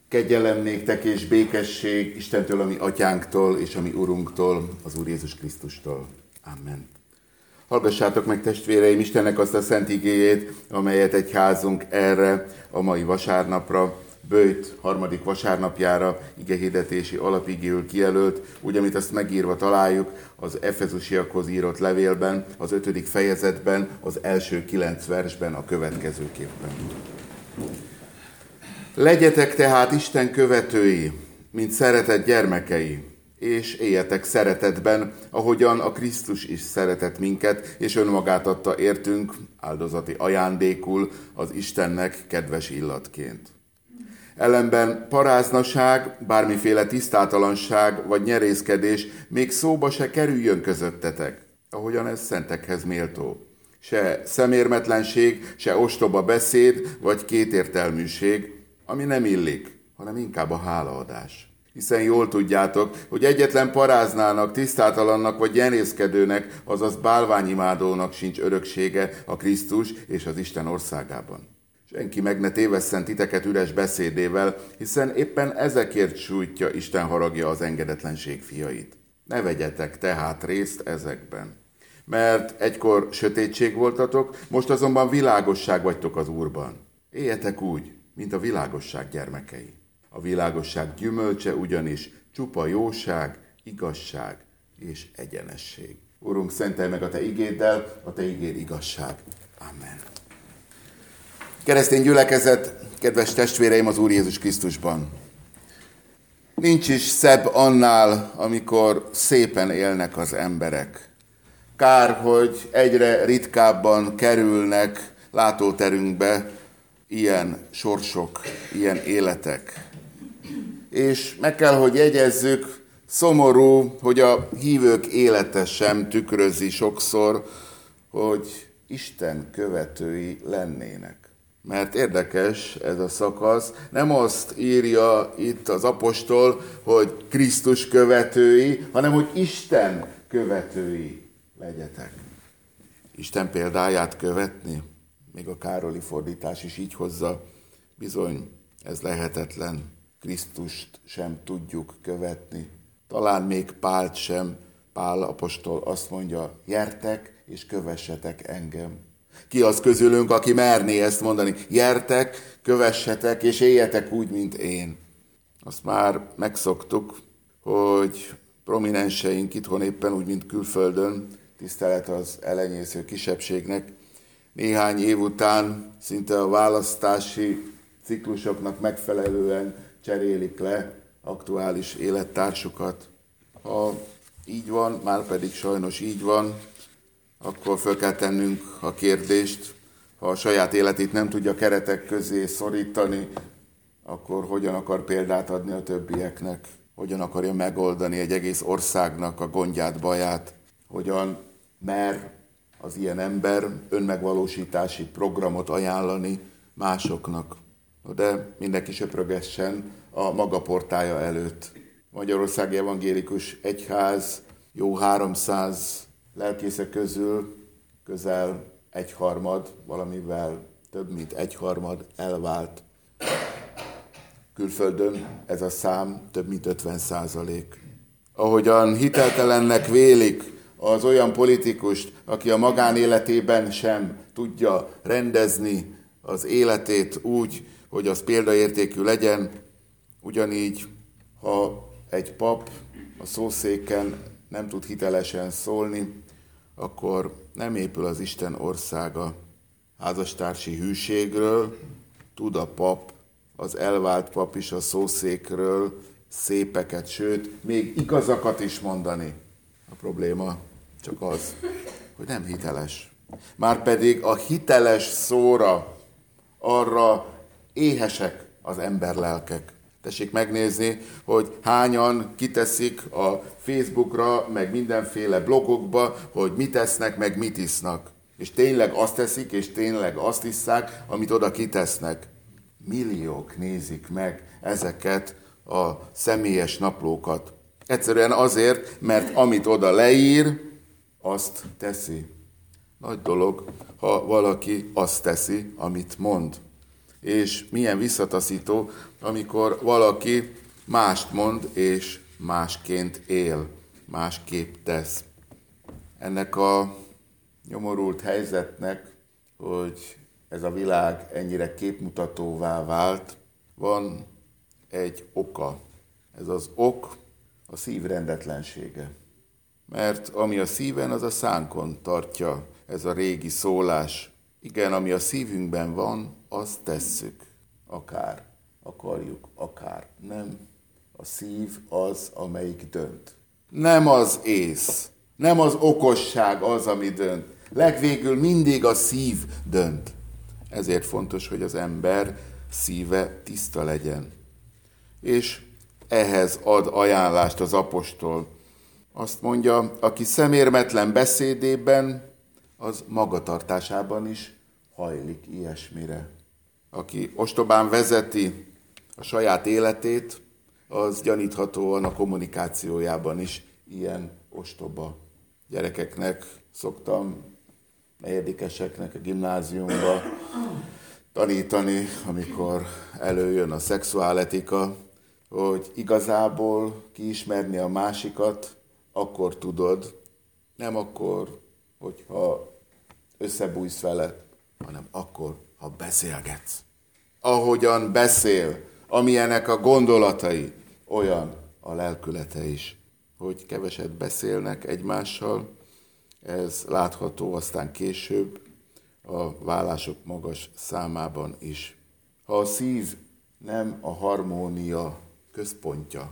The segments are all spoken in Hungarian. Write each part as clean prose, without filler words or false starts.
Kegyelem néktek és békesség Istentől, a mi atyánktól és a mi Urunktól, az Úr Jézus Krisztustól. Amen. Hallgassátok meg, testvéreim, Istennek azt a szent igéjét, amelyet egyházunk erre a mai vasárnapra, Böjt harmadik vasárnapjára igehirdetési alapigéül kijelölt, úgy, amit azt megírva találjuk az Efezusiakhoz írott levélben, az 5. fejezetben, az első 9 versben a következőképpen. Legyetek tehát Isten követői, mint szeretett gyermekei, és éljetek szeretetben, ahogyan a Krisztus is szeretett minket, és önmagát adta értünk áldozati ajándékul az Istennek kedves illatként. Ellenben paráznaság, bármiféle tisztátalanság vagy nyerészkedés még szóba se kerüljön közöttetek, ahogyan ez szentekhez méltó. Se szemérmetlenség, se ostoba beszéd vagy kétértelműség, ami nem illik, hanem inkább a hálaadás. Hiszen jól tudjátok, hogy egyetlen paráznának, tisztátalannak vagy nyerészkedőnek, azaz bálványimádónak sincs öröksége a Krisztus és az Isten országában. Senki meg ne tévesszen titeket üres beszédével, hiszen éppen ezekért sújtja Isten haragja az engedetlenség fiait. Ne vegyetek tehát részt ezekben. Mert egykor sötétség voltatok, most azonban világosság vagytok az Úrban. Éljetek úgy, mint a világosság gyermekei. A világosság gyümölcse ugyanis csupa jóság, igazság és egyenesség. Urunk, szentelj meg a Te igéddel, a Te igéd igazság. Amen. Keresztény gyülekezet, kedves testvéreim az Úr Jézus Krisztusban! Nincs is szebb annál, amikor szépen élnek az emberek. Kár, hogy egyre ritkábban kerülnek látóterünkbe ilyen sorsok, ilyen életek. És meg kell, hogy jegyezzük, szomorú, hogy a hívők élete sem tükrözi sokszor, hogy Isten követői lennének. Mert érdekes ez a szakasz, nem azt írja itt az apostol, hogy Krisztus követői, hanem hogy Isten követői legyetek. Isten példáját követni? Még a Károli fordítás is így hozza. Bizony, ez lehetetlen. Krisztust sem tudjuk követni. Talán még Pált sem. Pál apostol azt mondja, gyertek és kövessetek engem. Ki az közülünk, aki merné ezt mondani? Gyertek, kövessetek és éljetek úgy, mint én. Azt már megszoktuk, hogy prominenseink itthon éppen úgy, mint külföldön, tisztelet az elenyésző kisebbségnek, néhány év után szinte a választási ciklusoknak megfelelően cserélik le aktuális élettársukat. Ha így van, már pedig sajnos így van, akkor föl kell tennünk a kérdést, ha a saját életét nem tudja keretek közé szorítani, akkor hogyan akar példát adni a többieknek? Hogyan akarja megoldani egy egész országnak a gondját, baját? Hogyan mer az ilyen ember önmegvalósítási programot ajánlani másoknak? De mindenki söprögessen a maga portája előtt. Magyarországi Evangélikus Egyház jó 300 lelkésze közül közel 1/3, valamivel több mint 1/3 elvált. Külföldön ez a szám több mint 50%. Ahogyan hiteltelennek vélik az olyan politikust, aki a magánéletében sem tudja rendezni az életét úgy, hogy az példaértékű legyen, ugyanígy, ha egy pap a szószéken nem tud hitelesen szólni, akkor nem épül az Isten országa. Házastársi hűségről tud a pap, az elvált pap is a szószékről szépeket, sőt, még igazakat is mondani. A probléma csak az, hogy nem hiteles. Márpedig a hiteles szóra, arra éhesek az emberlelkek. Tessék megnézni, hogy hányan kiteszik a Facebookra, meg mindenféle blogokba, hogy mit esznek, meg mit isznak. És tényleg azt teszik, és tényleg azt isszák, amit oda kitesznek. Milliók nézik meg ezeket a személyes naplókat. Egyszerűen azért, mert amit oda leír, azt teszi. Nagy dolog, ha valaki azt teszi, amit mond. És milyen visszataszító, amikor valaki mást mond, és másként él, másképp tesz. Ennek a nyomorult helyzetnek, hogy ez a világ ennyire képmutatóvá vált, van egy oka. Ez az ok a szív rendetlensége. Mert ami a szíven, az a szánkon tartja, ez a régi szólás. Igen, ami a szívünkben van, azt tesszük. Akár akarjuk, akár nem. A szív az, amelyik dönt. Nem az ész, nem az okosság az, ami dönt. Legvégül mindig a szív dönt. Ezért fontos, hogy az ember szíve tiszta legyen. És ehhez ad ajánlást az apostol. Azt mondja, aki szemérmetlen beszédében, az magatartásában is hajlik ilyesmire. Aki ostobán vezeti a saját életét, az gyaníthatóan a kommunikációjában is ilyen ostoba. Gyerekeknek szoktam, negyedikeseknek a gimnáziumba tanítani, amikor előjön a szexuáletika, hogy igazából kiismerni a másikat, akkor tudod, nem akkor, hogyha összebújsz vele, hanem akkor, ha beszélgetsz. Ahogyan beszél, amilyenek a gondolatai, olyan a lelkülete is. Hogy keveset beszélnek egymással, ez látható aztán később a vállások magas számában is. Ha a szív nem a harmónia központja,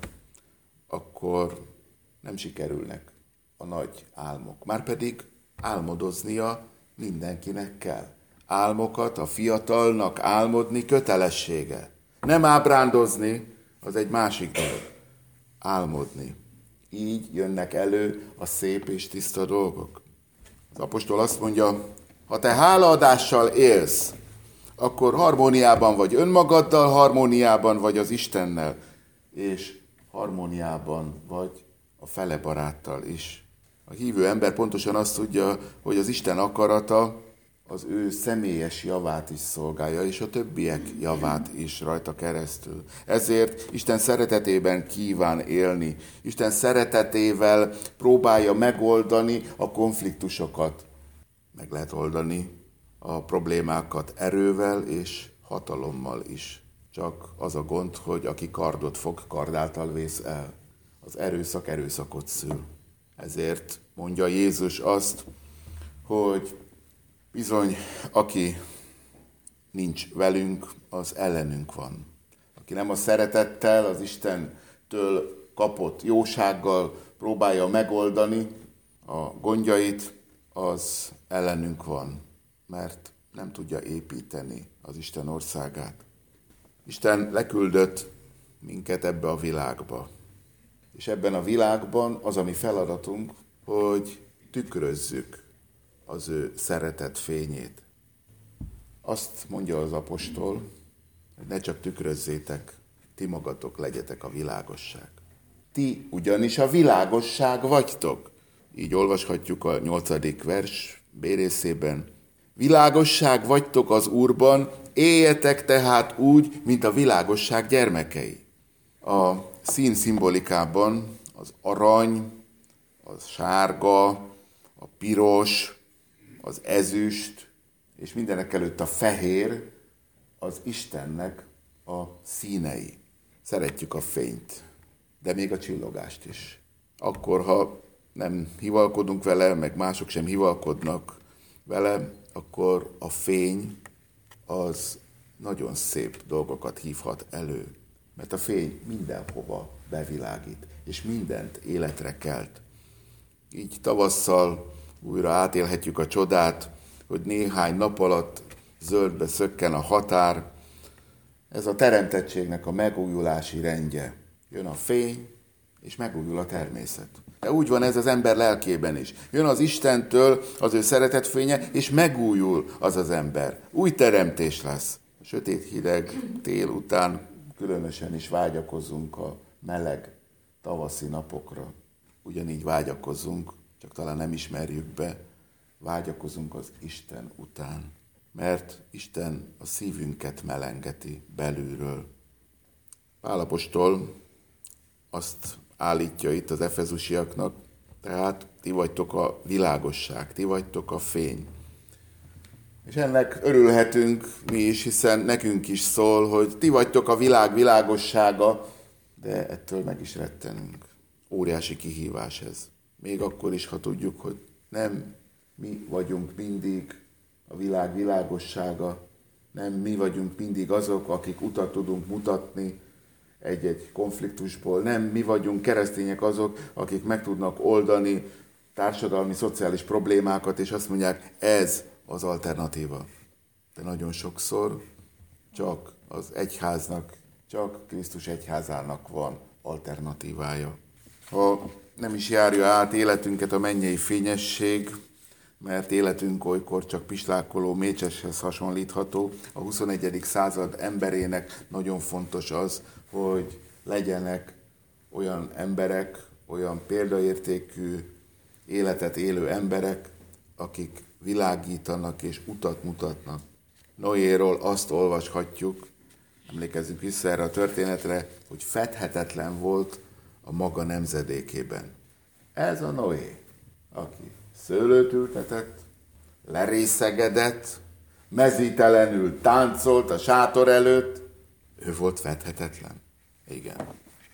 akkor nem sikerülnek a nagy álmok. Márpedig álmodoznia mindenkinek kell. Álmokat a fiatalnak álmodni kötelessége. Nem ábrándozni, az egy másik dolog. Álmodni. Így jönnek elő a szép és tiszta dolgok. Az apostol azt mondja, ha te hálaadással élsz, akkor harmóniában vagy önmagaddal, harmóniában vagy az Istennel, és harmóniában vagy a fele baráttal is. A hívő ember pontosan azt tudja, hogy az Isten akarata az ő személyes javát is szolgálja, és a többiek javát is rajta keresztül. Ezért Isten szeretetében kíván élni. Isten szeretetével próbálja megoldani a konfliktusokat. Meg lehet oldani a problémákat erővel és hatalommal is. Csak az a gond, hogy aki kardot fog, kard által vész el. Az erőszak erőszakot szül. Ezért mondja Jézus azt, hogy bizony, aki nincs velünk, az ellenünk van. Aki nem a szeretettel, az Istentől kapott jósággal próbálja megoldani a gondjait, az ellenünk van, mert nem tudja építeni az Isten országát. Isten leküldött minket ebbe a világba. És ebben a világban az a mi feladatunk, hogy tükrözzük az ő szeretet fényét. Azt mondja az apostol, hogy ne csak tükrözzétek, ti magatok legyetek a világosság. Ti ugyanis a világosság vagytok. Így olvashatjuk a 8. vers B részében. Világosság vagytok az Úrban, éljetek tehát úgy, mint a világosság gyermekei. A szín szimbolikában az arany, a sárga, a piros, az ezüst, és mindenekelőtt a fehér az Istennek a színei. Szeretjük a fényt, de még a csillogást is. Akkor, ha nem hivalkodunk vele, meg mások sem hivalkodnak vele, akkor a fény az nagyon szép dolgokat hívhat elő. Mert a fény mindenhova bevilágít, és mindent életre kelt. Így tavasszal újra átélhetjük a csodát, hogy néhány nap alatt zöldbe szökken a határ. Ez a teremtettségnek a megújulási rendje. Jön a fény, és megújul a természet. De úgy van ez az ember lelkében is. Jön az Istentől az ő szeretetfénye, és megújul az az ember. Új teremtés lesz. A sötét hideg tél után különösen is vágyakozunk a meleg tavaszi napokra. Ugyanígy vágyakozunk, csak talán nem ismerjük be, vágyakozunk az Isten után. mert Isten a szívünket melengeti belülről. Pál apostol azt állítja itt az efezusiaknak, tehát ti vagytok a világosság, ti vagytok a fény. És ennek örülhetünk mi is, hiszen nekünk is szól, hogy ti vagytok a világ világossága, de ettől meg is rettenünk. Óriási kihívás ez. Még akkor is, ha tudjuk, hogy nem mi vagyunk mindig a világ világossága, nem mi vagyunk mindig azok, akik utat tudunk mutatni egy-egy konfliktusból, nem mi vagyunk keresztények azok, akik meg tudnak oldani társadalmi, szociális problémákat, és azt mondják, ez az alternatíva. De nagyon sokszor csak az egyháznak, csak Krisztus egyházának van alternatívája. Ha nem is járja át életünket a mennyei fényesség, mert életünk olykor csak pislákoló mécseshez hasonlítható, a 21. század emberének nagyon fontos az, hogy legyenek olyan emberek, olyan példaértékű életet élő emberek, akik világítanak és utat mutatnak. Noéról azt olvashatjuk, emlékezzünk vissza erre a történetre, hogy fedhetetlen volt a maga nemzedékében. Ez a Noé, aki szőlőt ültetett, lerészegedett, mezítelenül táncolt a sátor előtt, ő volt fedhetetlen. Igen.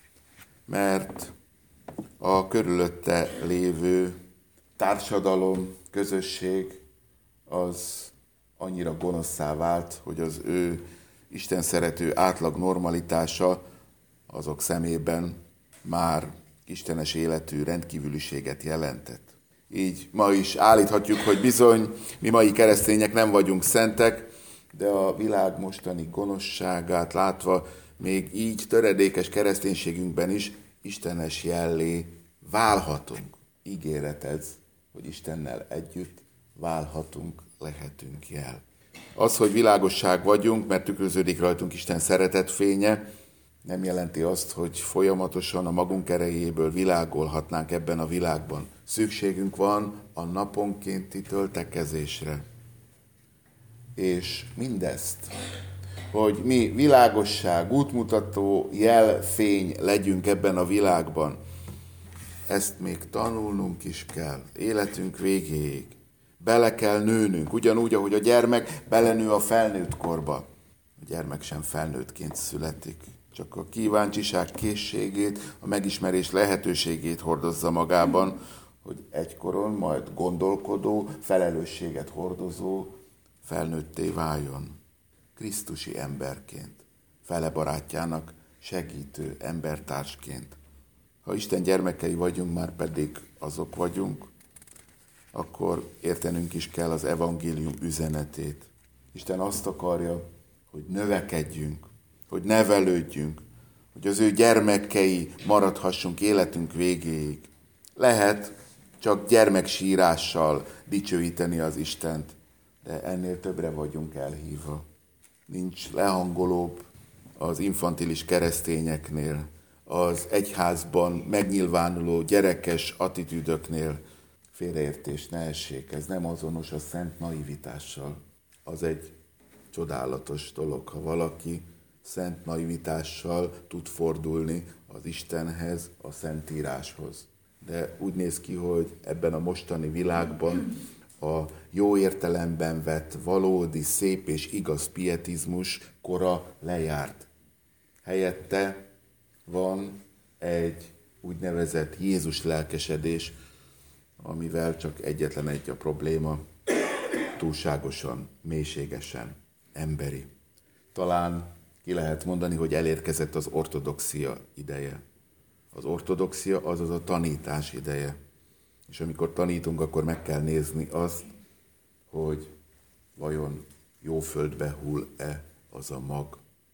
Mert a körülötte lévő társadalom, közösség az annyira gonoszszá vált, hogy az ő Isten szerető átlag normalitása azok szemében már istenes életű rendkívüliséget jelentett. Így ma is állíthatjuk, hogy bizony, mi mai keresztények nem vagyunk szentek, de a világ mostani gonoszságát látva még így töredékes kereszténységünkben is istenes jellé válhatunk. Ígéret ez, hogy Istennel együtt válhatunk, lehetünk jel. Az, hogy világosság vagyunk, mert tükröződik rajtunk Isten szeretet fénye, nem jelenti azt, hogy folyamatosan a magunk erejéből világolhatnánk ebben a világban. Szükségünk van a naponkénti töltekezésre. És mindezt, hogy mi világosság, útmutató, jelfény legyünk ebben a világban, ezt még tanulnunk is kell, életünk végéig. Bele kell nőnünk, ugyanúgy, ahogy a gyermek belenő a felnőtt korba. A gyermek sem felnőttként születik, csak a kíváncsiság készségét, a megismerés lehetőségét hordozza magában, hogy egykoron majd gondolkodó, felelősséget hordozó, felnőtté váljon. Krisztusi emberként, fele barátjának segítő embertársként. Ha Isten gyermekei vagyunk, már pedig azok vagyunk, akkor értenünk is kell az evangélium üzenetét. Isten azt akarja, hogy növekedjünk, hogy nevelődjünk, hogy az ő gyermekei maradhassunk életünk végéig. Lehet csak gyermeksírással dicsőíteni az Istent, de ennél többre vagyunk elhívva. Nincs lehangolóbb az infantilis keresztényeknél, az egyházban megnyilvánuló gyerekes attitűdöknél. Félreértés ne essék, ez nem azonos a szent naivitással. Az egy csodálatos dolog, ha valaki szent naivitással tud fordulni az Istenhez, a Szentíráshoz. De úgy néz ki, hogy ebben a mostani világban a jó értelemben vett valódi, szép és igaz pietizmus kora lejárt. Helyette van egy úgynevezett Jézus lelkesedés, amivel csak egyetlen egy a probléma, túlságosan, mélységesen emberi. Talán ki lehet mondani, hogy elérkezett az ortodoxia ideje. Az ortodoxia azaz a tanítás ideje. És amikor tanítunk, akkor meg kell nézni azt, hogy vajon jó földbe hull-e az a mag.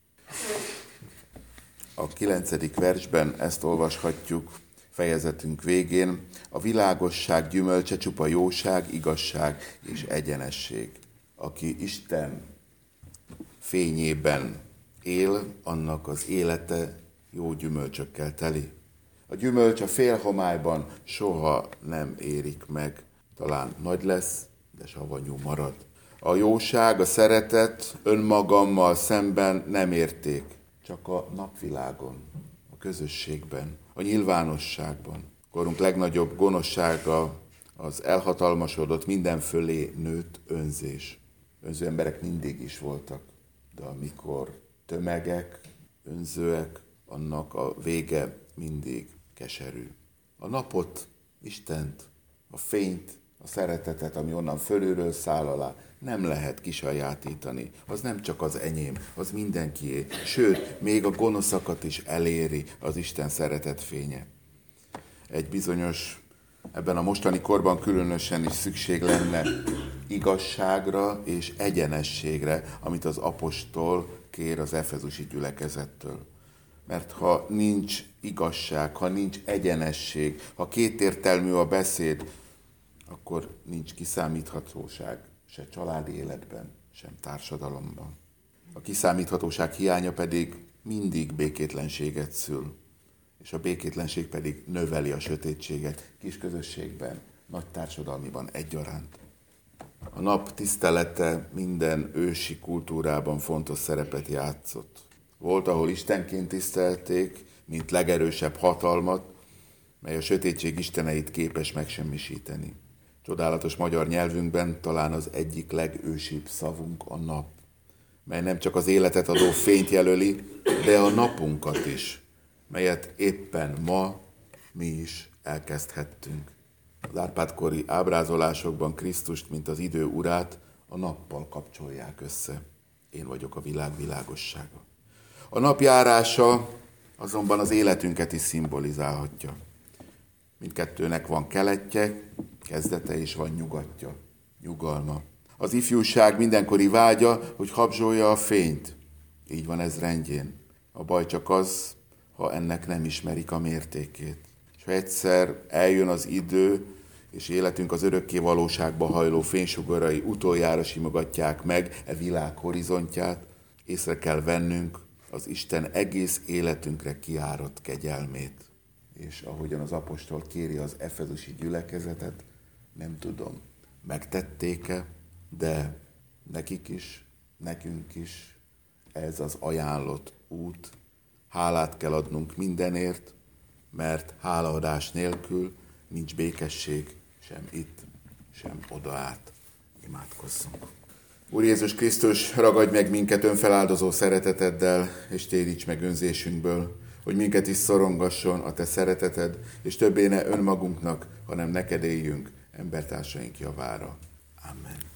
A 9. versben ezt olvashatjuk fejezetünk végén. A világosság gyümölcse csupa jóság, igazság és egyenesség. Aki Isten fényében él, annak az élete jó gyümölcsökkel teli. A gyümölcs a félhomályban soha nem érik meg. Talán nagy lesz, de savanyú marad. A jóság, a szeretet önmagammal szemben nem érték, csak a napvilágon, a közösségben, a nyilvánosságban. Korunk legnagyobb gonoszsága az elhatalmasodott, mindenfölé nőtt önzés. Önző emberek mindig is voltak, de amikor tömegek, önzőek, annak a vége mindig keserű. A napot, Istent, a fényt, a szeretetet, ami onnan fölülről száll alá, nem lehet kisajátítani. Az nem csak az enyém, az mindenkié. Sőt, még a gonoszakat is eléri az Isten szeretet fénye. Egy bizonyos, ebben a mostani korban különösen is szükség lenne igazságra és egyenességre, amit az apostol kér az efezusi gyülekezettől. Mert ha nincs igazság, ha nincs egyenesség, ha kétértelmű a beszéd, akkor nincs kiszámíthatóság se családi életben, sem társadalomban. A kiszámíthatóság hiánya pedig mindig békétlenséget szül, és a békétlenség pedig növeli a sötétséget kis közösségben, nagy társadalmiban egyaránt. A nap tisztelete minden ősi kultúrában fontos szerepet játszott. Volt, ahol istenként tisztelték, mint legerősebb hatalmat, mely a sötétség isteneit képes megsemmisíteni. Csodálatos magyar nyelvünkben talán az egyik legősibb szavunk a nap, mely nem csak az életet adó fényt jelöli, de a napunkat is, melyet éppen ma mi is elkezdhettünk. Az Árpád-kori ábrázolásokban Krisztust, mint az idő urát, a nappal kapcsolják össze. Én vagyok a világ világossága. A nap járása azonban az életünket is szimbolizálhatja. Mindkettőnek van keletje, kezdete és van nyugatja, nyugalma. Az ifjúság mindenkori vágya, hogy habzsolja a fényt. Így van ez rendjén. A baj csak az, ha ennek nem ismerik a mértékét. És ha egyszer eljön az idő, és életünk az örökké valóságba hajló fénysugarai utoljára simogatják meg e világ horizontját, észre kell vennünk az Isten egész életünkre kiárott kegyelmét. És ahogyan az apostol kéri az efezusi gyülekezetet, nem tudom, megtették-e, de nekik is, nekünk is ez az ajánlott út. Hálát kell adnunk mindenért, mert hálaadás nélkül nincs békesség sem itt, sem odaát. Imádkozzunk. Úr Jézus Krisztus, ragadj meg minket önfeláldozó szereteteddel, és téríts meg önzésünkből, hogy minket is szorongasson a te szereteted, és többé ne önmagunknak, hanem neked éljünk embertársaink javára. Amen.